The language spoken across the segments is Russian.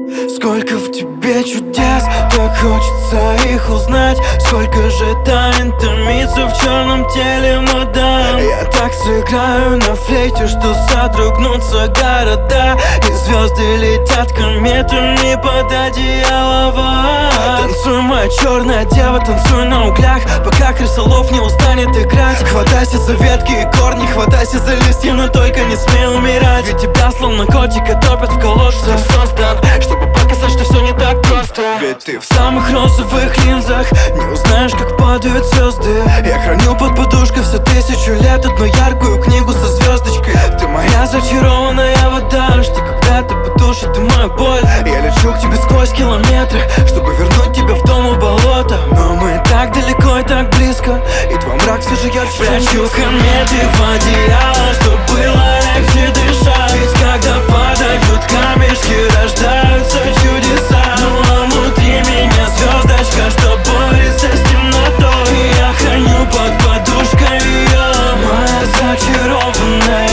Сколько в тебе чудес, так хочется их узнать. Сколько же тайн томится в черном теле, мадам. Я так сыграю на флейте, что содрогнутся города, и звезды летят кометами под одеяло в ад. Танцуй, моя черная дева, танцуй на углях, пока крысолов не устанет играть. Хватайся за ветки и корни, хватайся за листья, но только не смей умирать. Ведь тебя словно котика топят в колодцах. Создан, чтобы показать, что все не так просто. Ведь ты в самых розовых линзах не узнаешь, как падают звезды. Я храню под подушкой все 1000 лет одну яркую книгу со звездочкой. Ты моя зачарованная вода, что когда-то потушит ты мою боль. Я лечу к тебе сквозь километры, чтобы вернуть тебя в дом у болота. Но мы так далеко и так близко, и твой мрак все же ярче. Прячу кометы в одеяло, чтоб было легче дышать. Ведь когда падают камешки, рождаются чудеса. Ну а внутри меня звездочка, что борется с темнотой. Я храню под подушкой ее, моя зачарованная.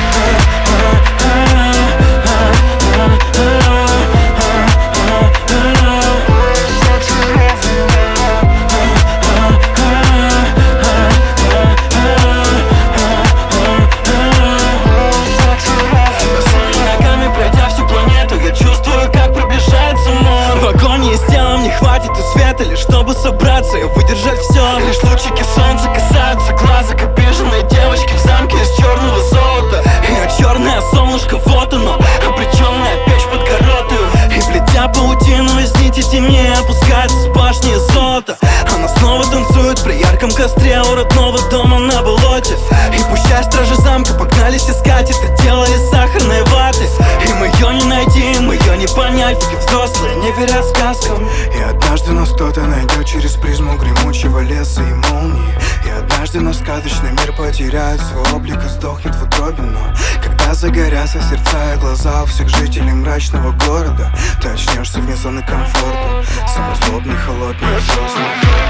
Лишь чтобы собраться и выдержать все. Лишь лучики солнца касаются глаза обиженной девочки в замке из черного золота. Ее черное солнышко, вот оно, обреченная печь под коротою. И плетя паутину из нити теней, опускается с башни золота. Она снова танцует при ярком костре у родного дома на болоте. И пущай стражи замка погнались искать это тело из сахарной ваты. И мы ее не найти, мы ее не понять, ведь взрослые не верят сказкам. И однажды нас кто-то найдет через призму гремучего леса и молнии. И однажды наш сказочный мир потеряет свой облик и сдохнет в утробе. Но когда загорятся сердца и глаза у всех жителей мрачного города, ты очнешься вне зоны комфорта, самый злобный, холодный взрослый.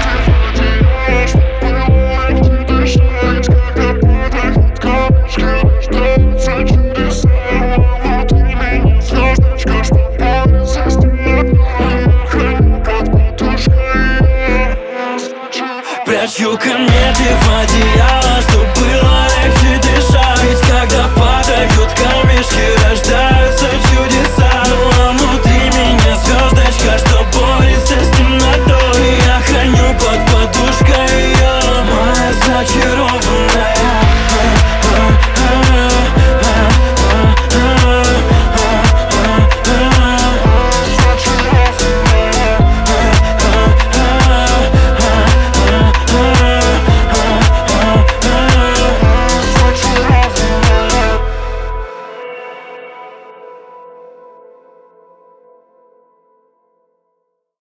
Прячу кометы в одеяло, чтоб было легче дышать. Ведь когда падают камешки, рождаются чудеса. Ну а внутри меня звездочка, что борется с темнотой. Я храню под подушкой ее, моя зачарованная.